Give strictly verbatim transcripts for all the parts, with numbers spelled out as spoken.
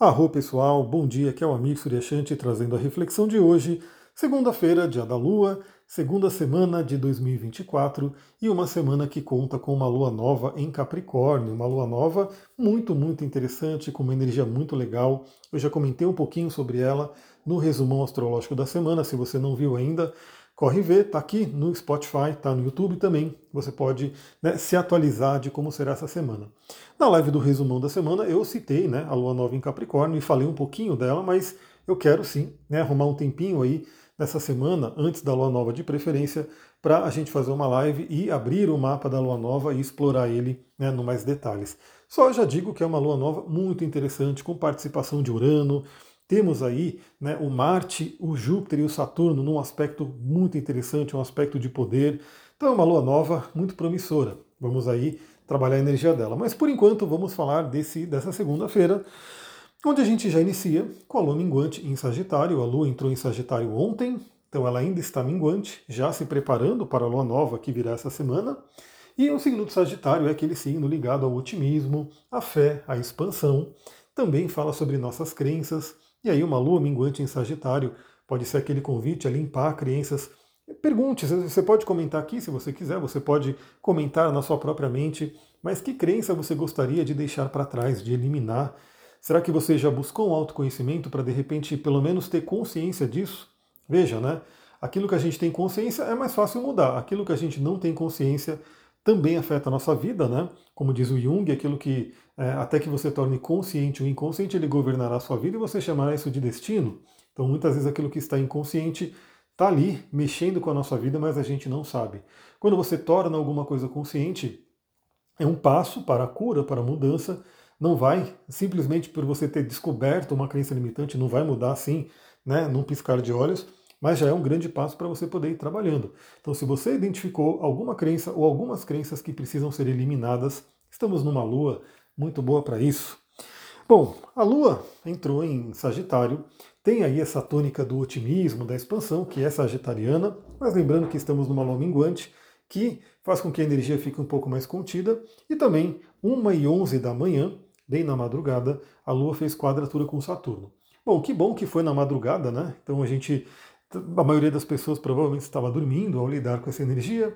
Arro pessoal, bom dia, aqui é o Amir Suryashanti trazendo a reflexão de hoje, segunda-feira, dia da Lua, segunda semana de dois mil e vinte e quatro e uma semana que conta com uma lua nova em Capricórnio, uma lua nova muito, muito interessante, com uma energia muito legal. Eu já comentei um pouquinho sobre ela no resumão astrológico da semana, se você não viu ainda, corre ver, tá aqui no Spotify, tá no YouTube também, você pode, né, se atualizar de como será essa semana. Na live do resumão da semana eu citei, né, a lua nova em Capricórnio e falei um pouquinho dela, mas eu quero sim, né, arrumar um tempinho aí nessa semana, antes da lua nova de preferência, para a gente fazer uma live e abrir o mapa da lua nova e explorar ele, né, no mais detalhes. Só já digo que é uma lua nova muito interessante, com participação de Urano. Temos aí, né, o Marte, o Júpiter e o Saturno num aspecto muito interessante, um aspecto de poder. Então é uma lua nova muito promissora. Vamos aí trabalhar a energia dela. Mas por enquanto vamos falar desse, dessa segunda-feira, onde a gente já inicia com a lua minguante em Sagitário. A lua entrou em Sagitário ontem, então ela ainda está minguante, já se preparando para a lua nova que virá essa semana. E o signo do Sagitário é aquele signo ligado ao otimismo, à fé, à expansão. Também fala sobre nossas crenças. E aí uma lua minguante em Sagitário pode ser aquele convite a limpar crenças. Pergunte, você pode comentar aqui se você quiser, você pode comentar na sua própria mente, mas que crença você gostaria de deixar para trás, de eliminar? Será que você já buscou um autoconhecimento para de repente pelo menos ter consciência disso? Veja, né? Aquilo que a gente tem consciência é mais fácil mudar. Aquilo que a gente não tem consciência também afeta a nossa vida, né? Como diz o Jung, aquilo que é, até que você torne consciente o inconsciente, ele governará a sua vida e você chamará isso de destino. Então, muitas vezes aquilo que está inconsciente está ali mexendo com a nossa vida, mas a gente não sabe. Quando você torna alguma coisa consciente, é um passo para a cura, para a mudança. Não vai, simplesmente por você ter descoberto uma crença limitante, não vai mudar assim, né, num piscar de olhos, mas já é um grande passo para você poder ir trabalhando. Então, se você identificou alguma crença ou algumas crenças que precisam ser eliminadas, estamos numa lua muito boa para isso. Bom, a Lua entrou em Sagitário, tem aí essa tônica do otimismo, da expansão, que é sagitariana, mas lembrando que estamos numa lua minguante, que faz com que a energia fique um pouco mais contida, e também, uma e onze da manhã, bem na madrugada, a Lua fez quadratura com Saturno. Bom, que bom que foi na madrugada, né? Então a gente, a maioria das pessoas provavelmente estava dormindo ao lidar com essa energia.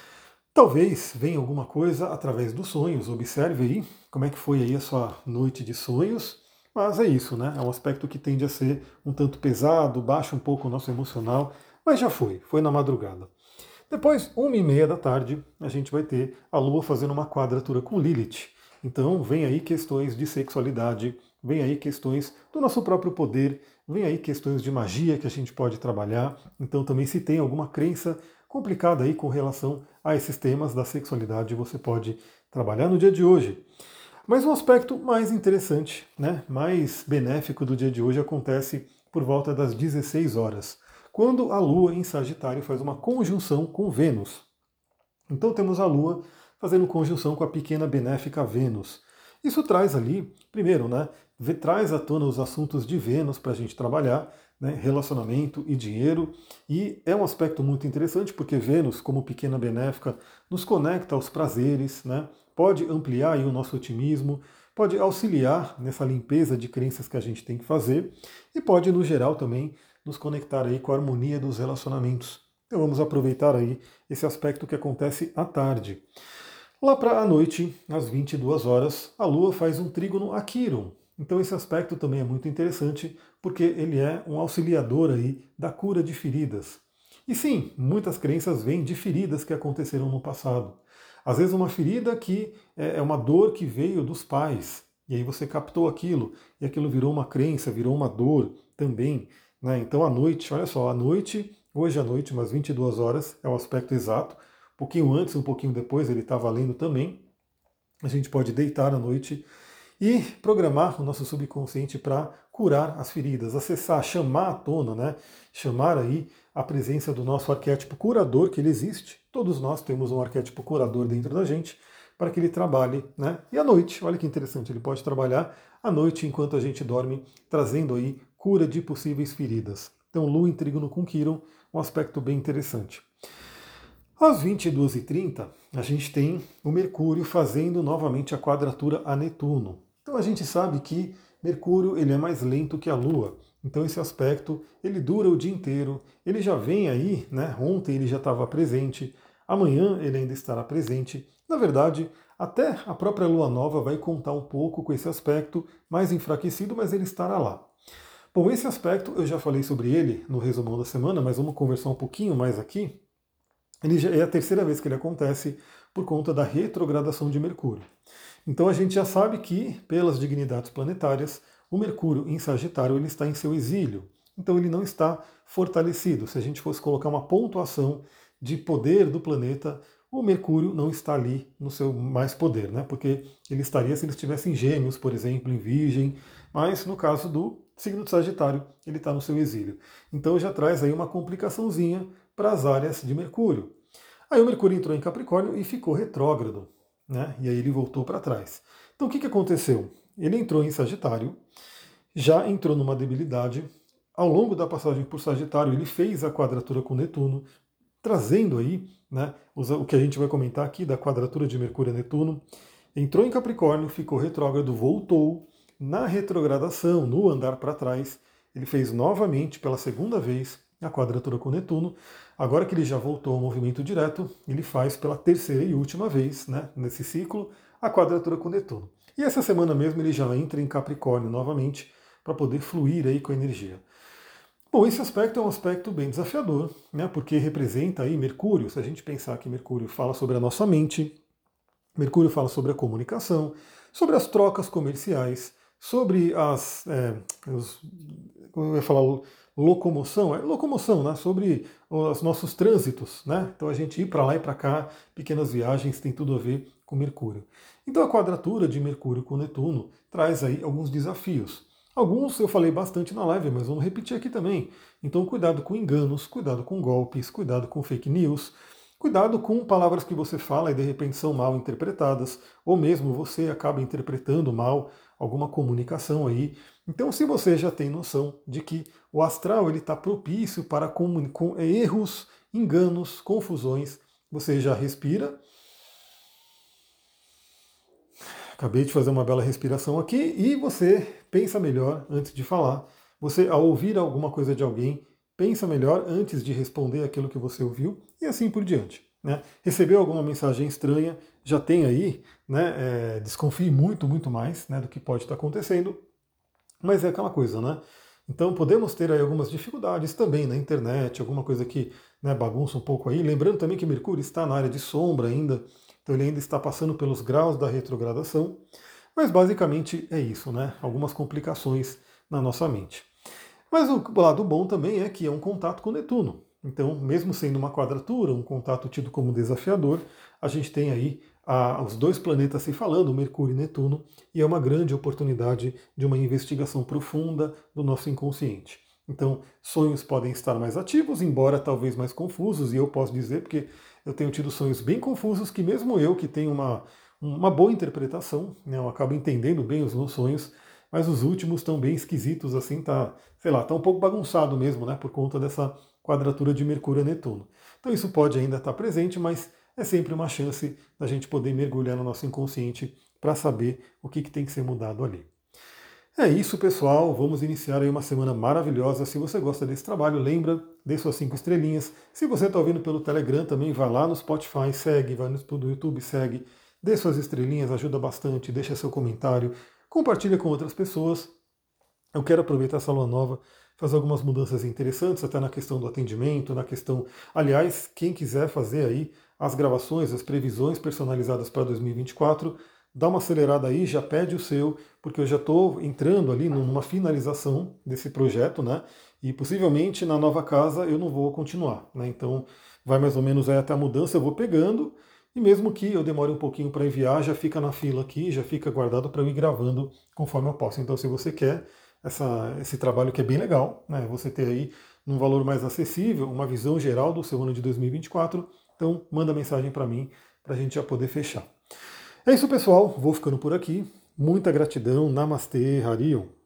Talvez venha alguma coisa através dos sonhos, observe aí como é que foi aí a sua noite de sonhos, mas é isso, né? É um aspecto que tende a ser um tanto pesado, baixa um pouco o nosso emocional, mas já foi, foi na madrugada. Depois, uma e meia da tarde, a gente vai ter a Lua fazendo uma quadratura com Lilith. Então, vem aí questões de sexualidade, vem aí questões do nosso próprio poder, vem aí questões de magia que a gente pode trabalhar. Então, também se tem alguma crença complicada aí com relação a esses temas da sexualidade, você pode trabalhar no dia de hoje. Mas um aspecto mais interessante, né, mais benéfico do dia de hoje acontece por volta das dezesseis horas, quando a Lua em Sagitário faz uma conjunção com Vênus. Então temos a Lua fazendo conjunção com a pequena benéfica Vênus. Isso traz ali, primeiro, né, traz à tona os assuntos de Vênus para a gente trabalhar, né, relacionamento e dinheiro, e é um aspecto muito interessante porque Vênus, como pequena benéfica, nos conecta aos prazeres, né, pode ampliar aí o nosso otimismo, pode auxiliar nessa limpeza de crenças que a gente tem que fazer e pode, no geral, também nos conectar aí com a harmonia dos relacionamentos. Então vamos aproveitar aí esse aspecto que acontece à tarde. Lá para a noite, às vinte e duas horas, a Lua faz um trígono a Quiron. Então esse aspecto também é muito interessante, porque ele é um auxiliador aí da cura de feridas. E sim, muitas crenças vêm de feridas que aconteceram no passado. Às vezes uma ferida que é uma dor que veio dos pais, e aí você captou aquilo, e aquilo virou uma crença, virou uma dor também. Né? Então à noite, olha só, à noite, hoje à noite, umas vinte e duas horas, é o aspecto exato, um pouquinho antes, um pouquinho depois, ele está valendo também. A gente pode deitar à noite e programar o nosso subconsciente para curar as feridas, acessar, chamar à tona, né? Chamar aí a presença do nosso arquétipo curador, que ele existe. Todos nós temos um arquétipo curador dentro da gente, para que ele trabalhe, né? E à noite, olha que interessante, ele pode trabalhar à noite enquanto a gente dorme, trazendo aí cura de possíveis feridas. Então, Lua em trígono com Quiron, um aspecto bem interessante. Às vinte e duas e trinta, a gente tem o Mercúrio fazendo novamente a quadratura a Netuno. Então a gente sabe que Mercúrio ele é mais lento que a Lua. Então esse aspecto ele dura o dia inteiro. Ele já vem aí, né? Ontem ele já estava presente. Amanhã ele ainda estará presente. Na verdade, até a própria Lua Nova vai contar um pouco com esse aspecto mais enfraquecido, mas ele estará lá. Bom, esse aspecto eu já falei sobre ele no resumão da semana, mas vamos conversar um pouquinho mais aqui. Ele já é a terceira vez que ele acontece por conta da retrogradação de Mercúrio. Então a gente já sabe que, pelas dignidades planetárias, o Mercúrio em Sagitário ele está em seu exílio. Então ele não está fortalecido. Se a gente fosse colocar uma pontuação de poder do planeta, o Mercúrio não está ali no seu mais poder, né? Porque ele estaria se ele estivesse em Gêmeos, por exemplo, em Virgem, mas no caso do signo de Sagitário, ele está no seu exílio. Então já traz aí uma complicaçãozinha para as áreas de Mercúrio. Aí o Mercúrio entrou em Capricórnio e ficou retrógrado, né? E aí ele voltou para trás. Então o que, que aconteceu? Ele entrou em Sagitário, já entrou numa debilidade. Ao longo da passagem por Sagitário, ele fez a quadratura com Netuno, trazendo aí, né, o que a gente vai comentar aqui da quadratura de Mercúrio a Netuno. Entrou em Capricórnio, ficou retrógrado, voltou. Na retrogradação, no andar para trás, ele fez novamente, pela segunda vez, a quadratura com Netuno. Agora que ele já voltou ao movimento direto, ele faz pela terceira e última vez, né, nesse ciclo, a quadratura com Netuno. E essa semana mesmo ele já entra em Capricórnio novamente, para poder fluir aí com a energia. Bom, esse aspecto é um aspecto bem desafiador, né, porque representa aí Mercúrio. Se a gente pensar que Mercúrio fala sobre a nossa mente, Mercúrio fala sobre a comunicação, sobre as trocas comerciais, sobre as, é, os, como eu ia falar, locomoção, é locomoção, né? Sobre os nossos trânsitos, né? Então a gente ir para lá e para cá, pequenas viagens, tem tudo a ver com Mercúrio. Então a quadratura de Mercúrio com Netuno traz aí alguns desafios. Alguns eu falei bastante na live, mas vamos repetir aqui também. Então cuidado com enganos, cuidado com golpes, cuidado com fake news, cuidado com palavras que você fala e de repente são mal interpretadas, ou mesmo você acaba interpretando mal alguma comunicação aí. Então, se você já tem noção de que o astral ele está propício para com, com erros, enganos, confusões, você já respira. Acabei de fazer uma bela respiração aqui e você pensa melhor antes de falar. Você, ao ouvir alguma coisa de alguém, pensa melhor antes de responder aquilo que você ouviu e assim por diante. Né? Recebeu alguma mensagem estranha, já tem aí, né, é, desconfie muito, muito mais, né, do que pode estar acontecendo, mas é aquela coisa, né? Então podemos ter aí algumas dificuldades também na internet, alguma coisa que, né, bagunça um pouco aí. Lembrando também que Mercúrio está na área de sombra ainda, então ele ainda está passando pelos graus da retrogradação, mas basicamente é isso, né? Algumas complicações na nossa mente. Mas o lado bom também é que é um contato com Netuno. Então, mesmo sendo uma quadratura, um contato tido como desafiador, a gente tem aí a, os dois planetas se falando, Mercúrio e Netuno, e é uma grande oportunidade de uma investigação profunda do nosso inconsciente. Então, sonhos podem estar mais ativos, embora talvez mais confusos, e eu posso dizer, porque eu tenho tido sonhos bem confusos, que mesmo eu, que tenho uma, uma boa interpretação, né, eu acabo entendendo bem os meus sonhos, mas os últimos estão bem esquisitos, assim, tá, sei lá, tá um pouco bagunçado mesmo, né, por conta dessa quadratura de Mercúrio a Netuno. Então isso pode ainda estar presente, mas é sempre uma chance da gente poder mergulhar no nosso inconsciente para saber o que, que tem que ser mudado ali. É isso, pessoal. Vamos iniciar aí uma semana maravilhosa. Se você gosta desse trabalho, lembra, dê suas cinco estrelinhas. Se você está ouvindo pelo Telegram também, vai lá no Spotify, segue, vai no YouTube, segue, dê suas estrelinhas, ajuda bastante, deixa seu comentário, compartilha com outras pessoas. Eu quero aproveitar essa lua nova, fazer algumas mudanças interessantes, até na questão do atendimento, na questão... Aliás, quem quiser fazer aí as gravações, as previsões personalizadas para dois mil e vinte e quatro, dá uma acelerada aí, já pede o seu, porque eu já estou entrando ali numa finalização desse projeto, né? E possivelmente na nova casa eu não vou continuar, né? Então vai mais ou menos aí até a mudança, eu vou pegando, e mesmo que eu demore um pouquinho para enviar, já fica na fila aqui, já fica guardado para eu ir gravando conforme eu posso. Então se você quer essa, esse trabalho que é bem legal, né? Você ter aí num valor mais acessível, uma visão geral do seu ano de dois mil e vinte e quatro, então manda mensagem para mim, para a gente já poder fechar. É isso, pessoal. Vou ficando por aqui. Muita gratidão. Namastê, Harion.